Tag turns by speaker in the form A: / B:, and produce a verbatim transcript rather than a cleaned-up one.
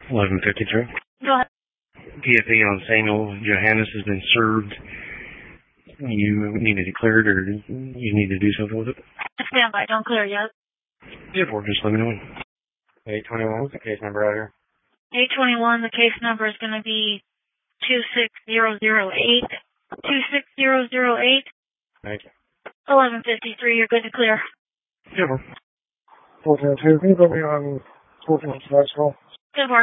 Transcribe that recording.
A: eleven fifty-three.
B: Go ahead.
A: P F E on Samuel Johannes has been served. You need it cleared, or you need to do something with it?
B: Stand by. Don't clear yet.
A: Yeah, or just let me know. eight twenty-one, what's the case number out here?
B: eight twenty-one, the case number is going to be two six zero zero eight. two six zero zero eight.
A: Thank you.
B: eleven fifty-three, you're good to clear.
A: Yeah,
C: fourteen oh two, can you put me on fourteen Flash call?
B: Good work.